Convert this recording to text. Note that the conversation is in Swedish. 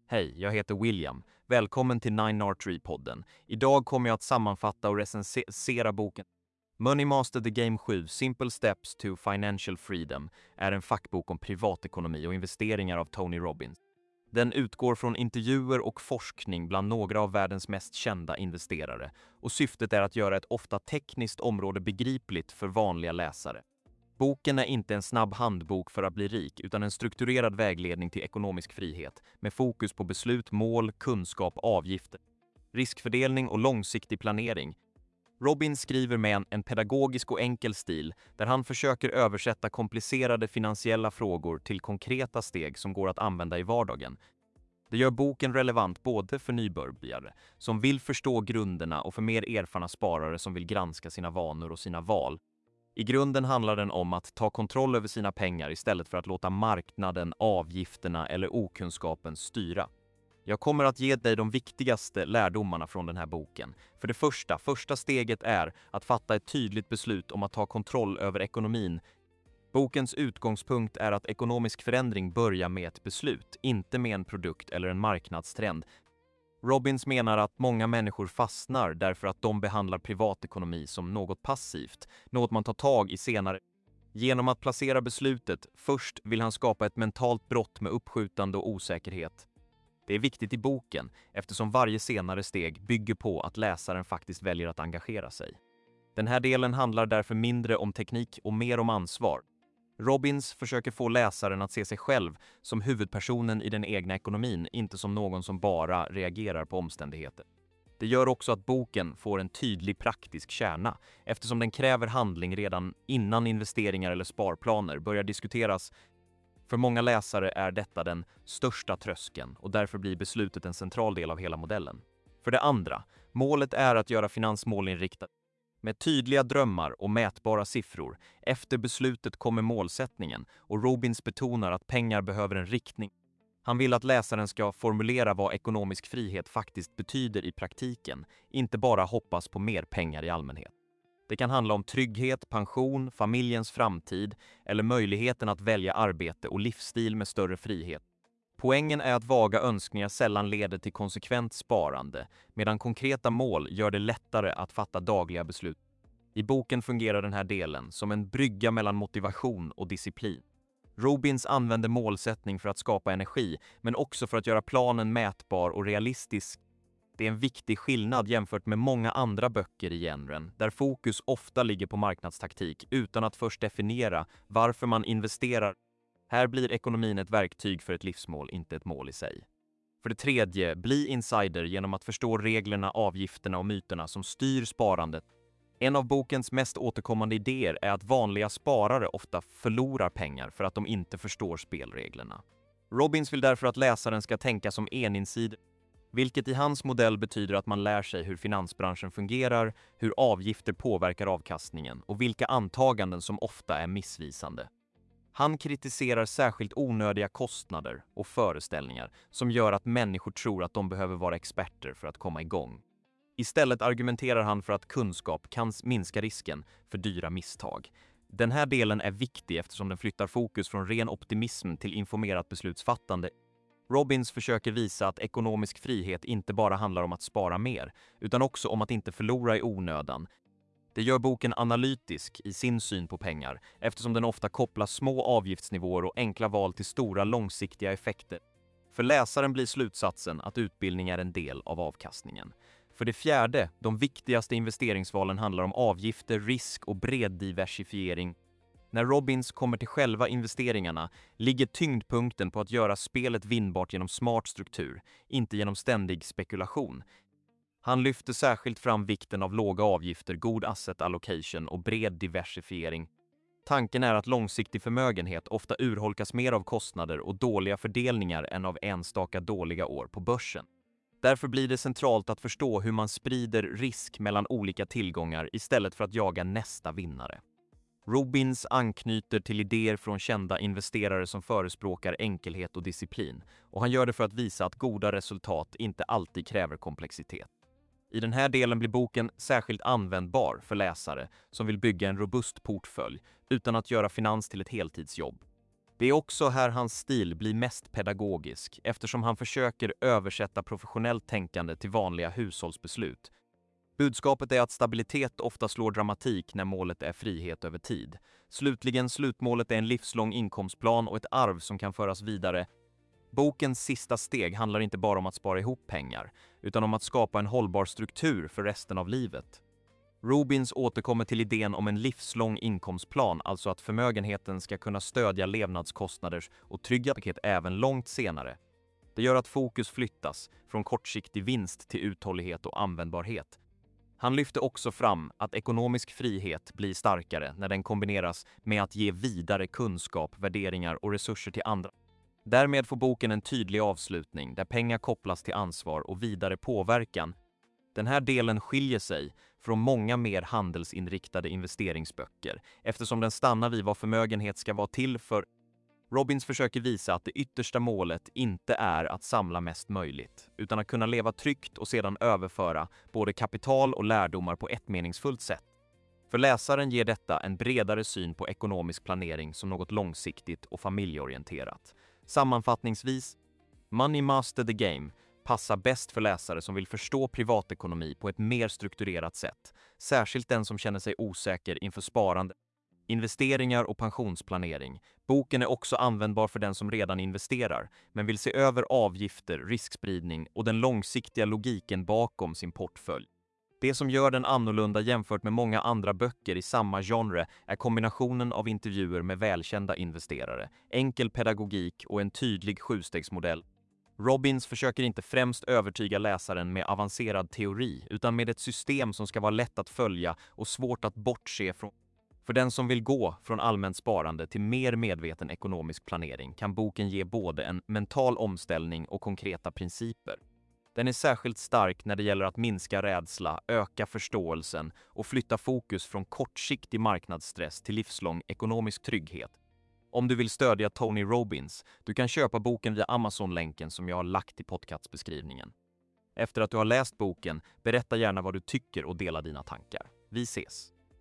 Hej, jag heter William. Välkommen till 9R3-podden. Idag kommer jag att sammanfatta och recensera boken Money Master the Game 7 Simple Steps to Financial Freedom är en fackbok om privatekonomi och investeringar av Tony Robbins. Den utgår från intervjuer och forskning bland några av världens mest kända investerare och syftet är att göra ett ofta tekniskt område begripligt för vanliga läsare. Boken är inte en snabb handbok för att bli rik utan en strukturerad vägledning till ekonomisk frihet med fokus på beslut, mål, kunskap, avgifter, riskfördelning och långsiktig planering. Robbins skriver med en pedagogisk och enkel stil där han försöker översätta komplicerade finansiella frågor till konkreta steg som går att använda i vardagen. Det gör boken relevant både för nybörjare som vill förstå grunderna och för mer erfarna sparare som vill granska sina vanor och sina val. I grunden handlar den om att ta kontroll över sina pengar istället för att låta marknaden, avgifterna eller okunskapen styra. Jag kommer att ge dig de viktigaste lärdomarna från den här boken. För det första steget är att fatta ett tydligt beslut om att ta kontroll över ekonomin. Bokens utgångspunkt är att ekonomisk förändring börjar med ett beslut, inte med en produkt eller en marknadstrend. Robbins menar att många människor fastnar därför att de behandlar privatekonomi som något passivt, något man tar tag i senare. Genom att placera beslutet först vill han skapa ett mentalt brott med uppskjutande och osäkerhet. Det är viktigt i boken eftersom varje senare steg bygger på att läsaren faktiskt väljer att engagera sig. Den här delen handlar därför mindre om teknik och mer om ansvar. Robbins försöker få läsaren att se sig själv som huvudpersonen i den egna ekonomin, inte som någon som bara reagerar på omständigheter. Det gör också att boken får en tydlig praktisk kärna, eftersom den kräver handling redan innan investeringar eller sparplaner börjar diskuteras. För många läsare är detta den största tröskeln och därför blir beslutet en central del av hela modellen. För det andra, målet är att göra finansmålinriktat. Med tydliga drömmar och mätbara siffror, efter beslutet kommer målsättningen och Robbins betonar att pengar behöver en riktning. Han vill att läsaren ska formulera vad ekonomisk frihet faktiskt betyder i praktiken, inte bara hoppas på mer pengar i allmänhet. Det kan handla om trygghet, pension, familjens framtid eller möjligheten att välja arbete och livsstil med större frihet. Poängen är att vaga önskningar sällan leder till konsekvent sparande, medan konkreta mål gör det lättare att fatta dagliga beslut. I boken fungerar den här delen som en brygga mellan motivation och disciplin. Robbins använder målsättning för att skapa energi, men också för att göra planen mätbar och realistisk. Det är en viktig skillnad jämfört med många andra böcker i genren, där fokus ofta ligger på marknadstaktik utan att först definiera varför man investerar. Här blir ekonomin ett verktyg för ett livsmål, inte ett mål i sig. För det tredje, bli insider genom att förstå reglerna, avgifterna och myterna som styr sparandet. En av bokens mest återkommande idéer är att vanliga sparare ofta förlorar pengar för att de inte förstår spelreglerna. Robbins vill därför att läsaren ska tänka som eninsider, vilket i hans modell betyder att man lär sig hur finansbranschen fungerar, hur avgifter påverkar avkastningen och vilka antaganden som ofta är missvisande. Han kritiserar särskilt onödiga kostnader och föreställningar som gör att människor tror att de behöver vara experter för att komma igång. Istället argumenterar han för att kunskap kan minska risken för dyra misstag. Den här delen är viktig eftersom den flyttar fokus från ren optimism till informerat beslutsfattande. Robbins försöker visa att ekonomisk frihet inte bara handlar om att spara mer, utan också om att inte förlora i onödan. Det gör boken analytisk i sin syn på pengar, eftersom den ofta kopplar små avgiftsnivåer och enkla val till stora långsiktiga effekter. För läsaren blir slutsatsen att utbildning är en del av avkastningen. För det fjärde, de viktigaste investeringsvalen handlar om avgifter, risk och bred diversifiering. När Robbins kommer till själva investeringarna ligger tyngdpunkten på att göra spelet vinnbart genom smart struktur, inte genom ständig spekulation. Han lyfter särskilt fram vikten av låga avgifter, god asset allocation och bred diversifiering. Tanken är att långsiktig förmögenhet ofta urholkas mer av kostnader och dåliga fördelningar än av enstaka dåliga år på börsen. Därför blir det centralt att förstå hur man sprider risk mellan olika tillgångar istället för att jaga nästa vinnare. Robbins anknyter till idéer från kända investerare som förespråkar enkelhet och disciplin, och han gör det för att visa att goda resultat inte alltid kräver komplexitet. I den här delen blir boken särskilt användbar för läsare som vill bygga en robust portfölj utan att göra finans till ett heltidsjobb. Det är också här hans stil blir mest pedagogisk eftersom han försöker översätta professionellt tänkande till vanliga hushållsbeslut. Budskapet är att stabilitet ofta slår dramatik när målet är frihet över tid. Slutligen, slutmålet är en livslång inkomstplan och ett arv som kan föras vidare. Bokens sista steg handlar inte bara om att spara ihop pengar, utan om att skapa en hållbar struktur för resten av livet. Robbins återkommer till idén om en livslång inkomstplan, alltså att förmögenheten ska kunna stödja levnadskostnader och trygga paket även långt senare. Det gör att fokus flyttas från kortsiktig vinst till uthållighet och användbarhet. Han lyfter också fram att ekonomisk frihet blir starkare när den kombineras med att ge vidare kunskap, värderingar och resurser till andra. Därmed får boken en tydlig avslutning där pengar kopplas till ansvar och vidare påverkan. Den här delen skiljer sig från många mer handelsinriktade investeringsböcker eftersom den stannar vid vad förmögenhet ska vara till för. Robbins försöker visa att det yttersta målet inte är att samla mest möjligt, utan att kunna leva tryggt och sedan överföra både kapital och lärdomar på ett meningsfullt sätt. För läsaren ger detta en bredare syn på ekonomisk planering som något långsiktigt och familjeorienterat. Sammanfattningsvis, Money Master the Game passar bäst för läsare som vill förstå privatekonomi på ett mer strukturerat sätt, särskilt den som känner sig osäker inför sparande, investeringar och pensionsplanering. Boken är också användbar för den som redan investerar, men vill se över avgifter, riskspridning och den långsiktiga logiken bakom sin portfölj. Det som gör den annorlunda jämfört med många andra böcker i samma genre är kombinationen av intervjuer med välkända investerare, enkel pedagogik och en tydlig sjustegsmodell. Robbins försöker inte främst övertyga läsaren med avancerad teori, utan med ett system som ska vara lätt att följa och svårt att bortse från. För den som vill gå från allmänt sparande till mer medveten ekonomisk planering kan boken ge både en mental omställning och konkreta principer. Den är särskilt stark när det gäller att minska rädsla, öka förståelsen och flytta fokus från kortsiktig marknadsstress till livslång ekonomisk trygghet. Om du vill stödja Tony Robbins, du kan köpa boken via Amazon-länken som jag har lagt i podcastbeskrivningen. Efter att du har läst boken, berätta gärna vad du tycker och dela dina tankar. Vi ses!